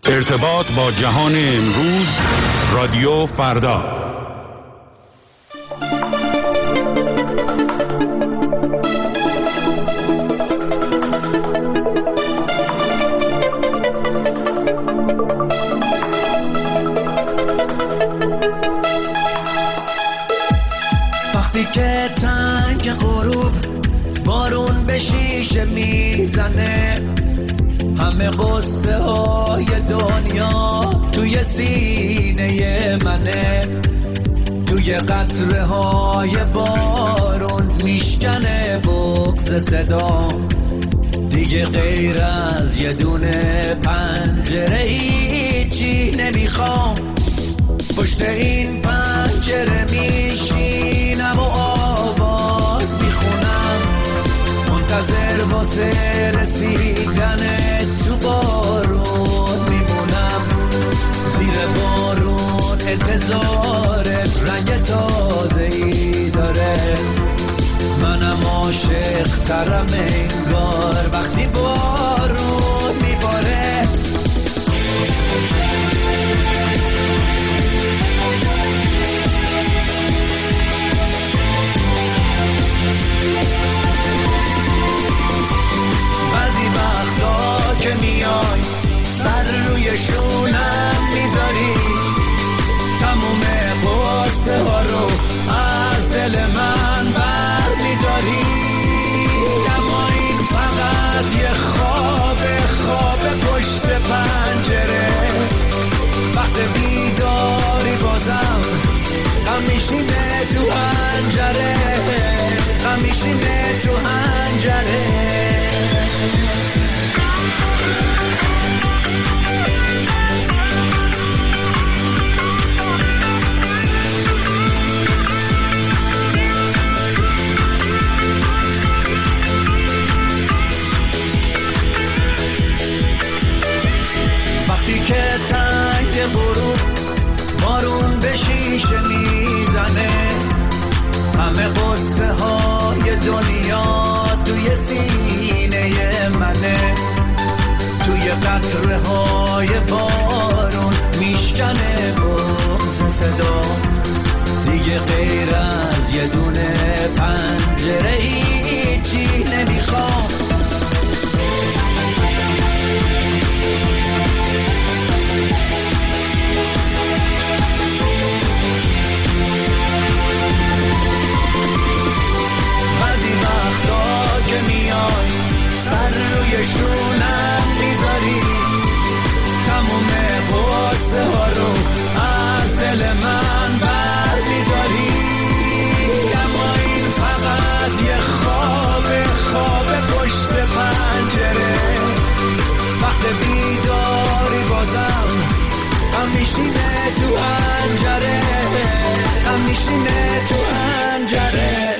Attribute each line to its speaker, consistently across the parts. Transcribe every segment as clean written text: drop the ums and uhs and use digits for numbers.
Speaker 1: ارتباط با جهان امروز، رادیو فردا.
Speaker 2: وقتی که تنگ غروب بارون به شیشه میزنه، همه قصه های دنیا توی سینه منه، توی قطره های بارون میشکنه بغض صدا، دیگه غیر از یه دونه پنجره هیچی نمیخوام. پشت این پنجره میشینم و آواز میخونم، منتظر واسه رسیدن تو بارون میمونم. زیر بارون انتظار رنگ تازه‌ای داره، منم عاشق ترم انگار وقتی بارون میباره. که میای سر روی شونم میذاری، تموم قصه ها رو از دل من بر میداری. اما این فقط یه خواب پشت پنجره، وقت بیداری بازم غم میشینه تو حنجره، غم میشینه تو حنجره. که تنگ غروب بارون به شیشه میزنه، همه قصه های دنیا توی سینه منه، توی قطره های بارون میشکنه بغض صدا، دیگه غیر از یه دونه پنجره هیچی نمیخوام. که میای سر روی شونم میذاری، تموم قصه ها رو از دل من بر میداری. اما این فقط یه خواب پشت پنجره، وقت بیداری بازم غم میشینه تو حنجره، غم میشینه تو حنجره.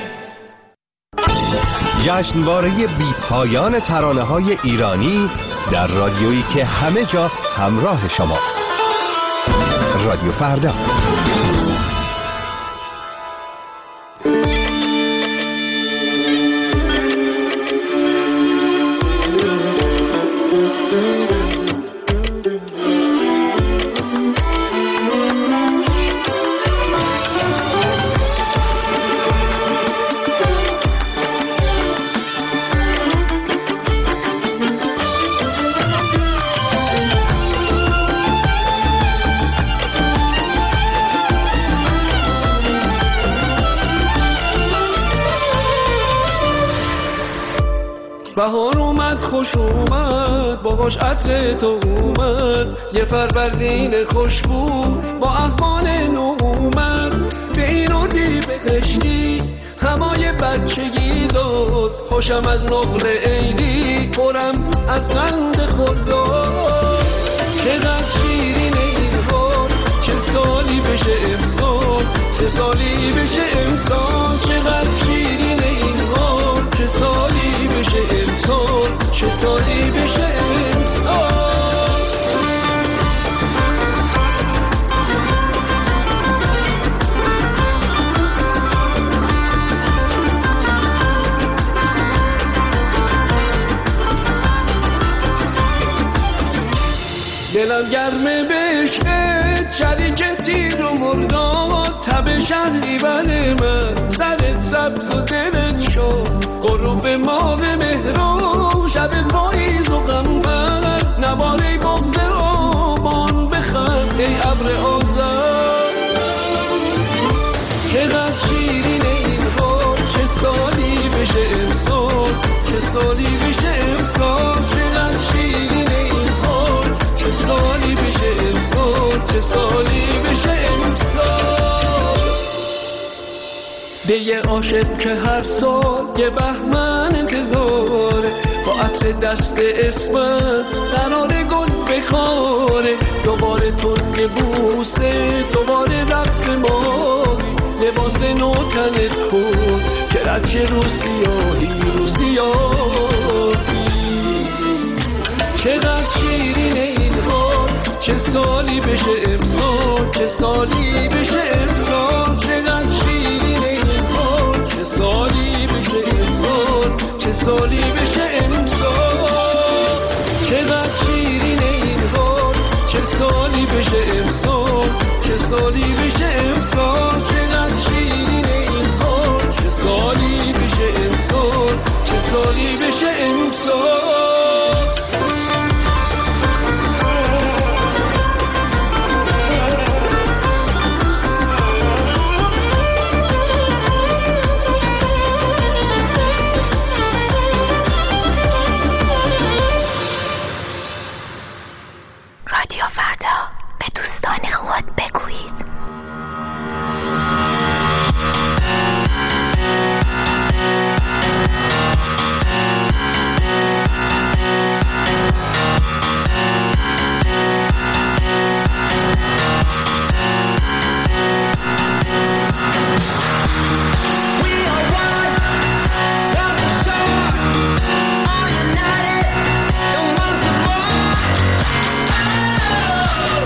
Speaker 3: جشنواره بی پایان ترانه‌های ایرانی در رادیویی که همه جا همراه شماست. رادیو فردا.
Speaker 4: بهار اومد خوش اومد باهاش عطر تو اومد، یه فروردین خوشبو با احوال نو اومد. به این اردی بهشتی همای بچگی داد، خوشم از نقل عیدی پرم از قند خرداد. چقدر شیرین این حال، چه سالی بشه امسال، چه سالی بشه امسال. چقدر شیرین این حال، چه سالی بشه امسال، چه سالی بشه امسال. دلم گرمه به عشقت، شریک تیر و مرداد، تب شهریور من، سرت سبز و دلت شد، غروب ماه مهران، شب پاییز و غمبر، نواره بغض آبان بخند ای ابر آذر. چقدر شیرینه این حال، چه سالی بشه امسال، چه سالی بشه امسال، چقدر شیرینه این حال، چه سالی بشه امسال، چه سالی بشه امسال. به یه عاشق که هر سال یه بهمن انتظاره، با عطر دست اسمت قرار گل بخاره، دوباره ترک بوسه، دوباره رقص ماهی، لباس نو تنت کن که رد چه روسیاهی روسیاهی. چقدر شیرینه این حال، چه سالی بشه امسال، چه سالی بشه امسال، چقدر شیرینه این حال، چه سالی بشه امسال، چه سالی بشه امسال. چقدر شیرینه این حال، چه سالی بشه امسال، چه سالی بشه امسال، چقدر شیرینه این حال، چه سالی بشه امسال، چه سالی بشه امسال.
Speaker 5: رادیو فردا، به دوستان خود بگویید.
Speaker 2: United, don't want to fall.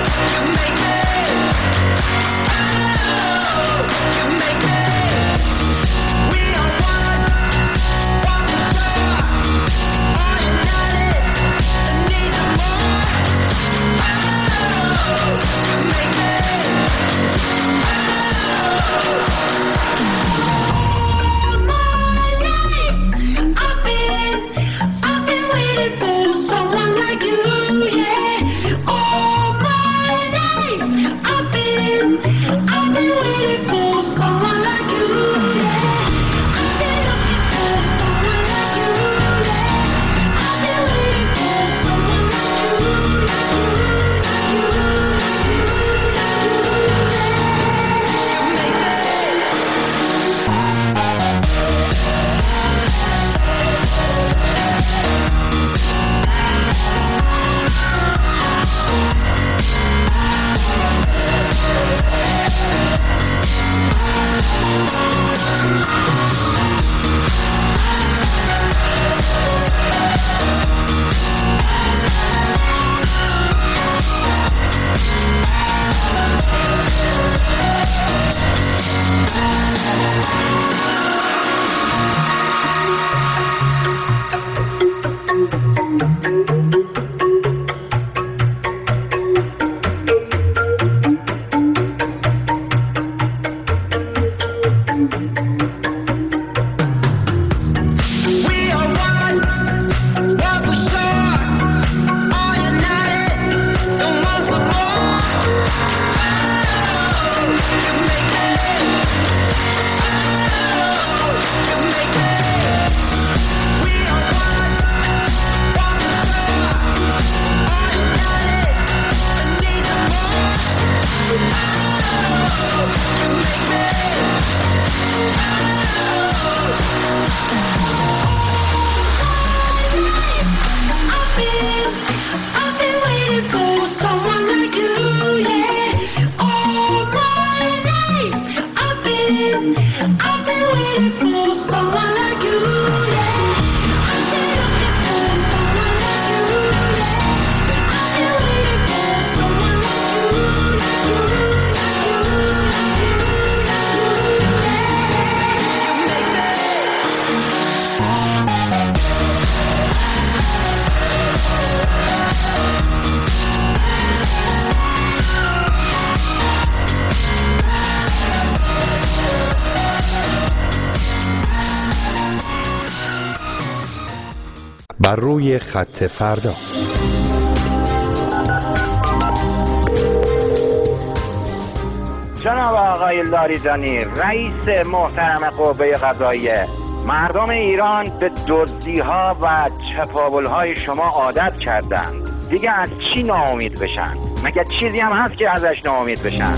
Speaker 3: بر روی خط فردا.
Speaker 6: جناب آقای لاریجانی، رئیس محترم قوه قضاییه، مردم ایران به دزدی‌ها و چپاول‌های شما عادت کردند. دیگه از چی ناامید بشن؟ مگه چیزی هم هست که ازش ناامید بشن؟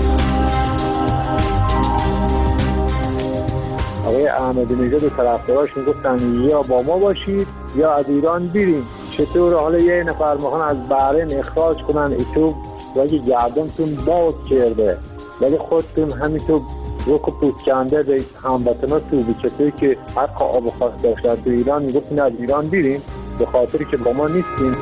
Speaker 7: آقای احمدی نژاد و طرفداراش میگفتن یا با ما باشید یا از ایران بریم. چطور حالا یه نفر میخوان از بحرین اخراج کنن ایتو و اگه گردنتون باز کرده ولی خودتون همینطور روک و پوست کنده به هموطناتون چطوری که حق آب و خاص داشتن تو ایران میگفتن از ایران بریم به خاطری که با ما نیستیم.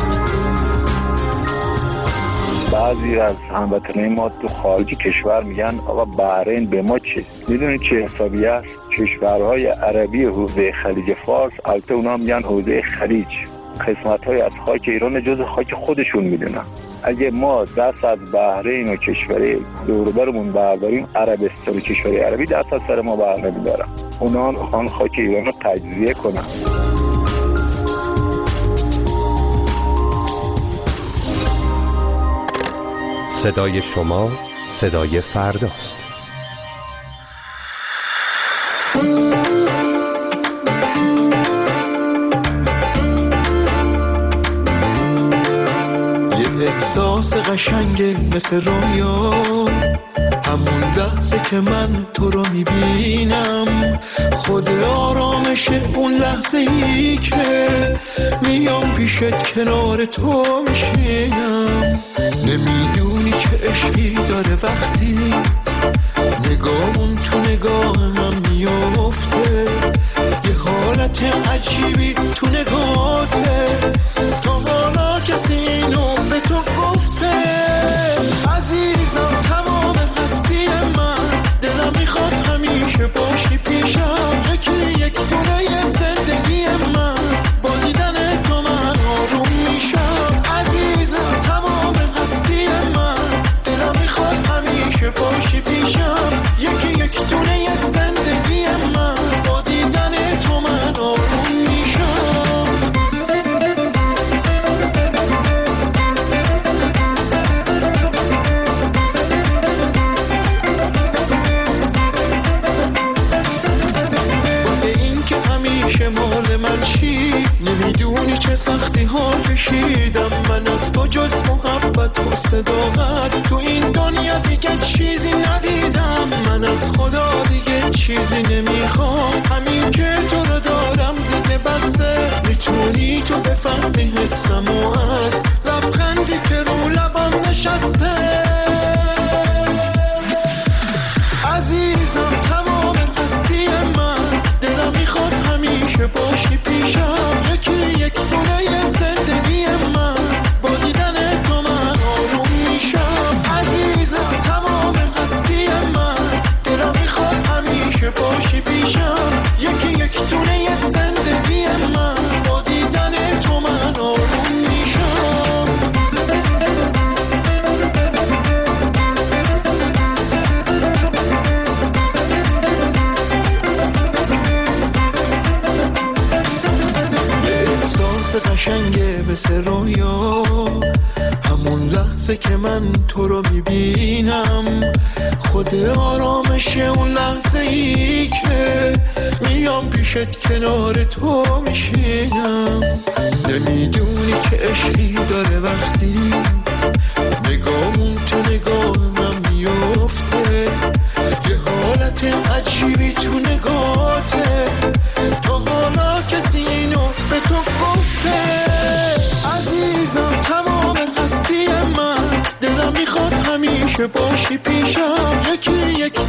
Speaker 8: بعضی از هموطنای ما تو خارج کشور میگن آقا بحرین به ما چه؟ میدونید چه حسابی است؟ کشورهای عربی حوزه خلیج فارس، البته اونا میگن حوزه خلیج، قسمت‌های از خاک ایران جز خاک خودشون میدونن. اگه ما دست از بحرین و کشور دور و برمون برداریم، عربستان و کشور عربی دست از سر ما بر نمیدارن. اونا میخوان خاک ایران رو تجزیه کنن.
Speaker 3: صدای شما صدای فرداست.
Speaker 2: یه احساس قشنگه مثل رویا، همون لحظه که من تو رو میبینم، خود آرامشه اون لحظه ای که میام پیشت کنار تو میشینم. نمیدونی که عشقی داره وقتی نگاهمون تو نگاه هم میافته، یه حالت عجیبی تو نگاهته، تا حالا کسی اینو به تو گفته؟ عزیزم تمام هستی من، دلم میخواد همیشه باشی پیشم، یک دونه زندگی من، با دیدن تو من آروم میشم. عزیزم تمام هستی من، دلم میخواد همیشه باشی پیشم، یک دونه زندگی من، با دیدن تو من آروم میشم. واسه این که همیشه مال من چی، نمیدونی چه سختی ها کشیدم من از تو، جز محبت و صداقت تو این دنیا دیگه چیزی ندیدم. من از خدا دیگه چیزی نمیخوام، همین که تو رو دارم دیگه بسه. میتونی تو بفهمی حسمو از لبخندی که رو لبم نشسته. عزیزم تمام هستی من، دلم میخواد همیشه باشی پیشم، یک دونه زندگی من، با دیدن تو من آروم میشم. عزیزم تمام هستی من، دلم میخواد همیشه باشی پیشم، یک دونه زندگی من، با دیدن تو من آروم میشم. قشنگه مثل رویا، همون لحظه که من تو رو میبینم، خود آرامشه اون لحظه ای که میام پیشت کنار تو میشینم. نمیدونی که عشقی داره وقتی نگاهمون تو نگاه من میافته، یه حالت عجیبی تو نگاهته، تا حالا کسی اینو به تو گفته؟ عزیزم تمام هستی من، دلم میخواد همیشه باشی پیشم، یک